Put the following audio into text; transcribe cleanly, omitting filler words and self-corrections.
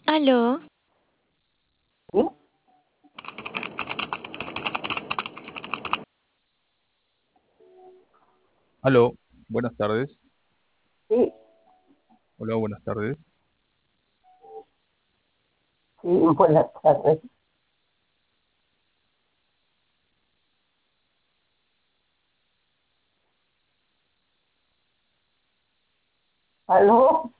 Aló, ¿Sí? Aló, buenas tardes. Sí, Hola, buenas tardes. sí, buenas tardes. ¿Aló?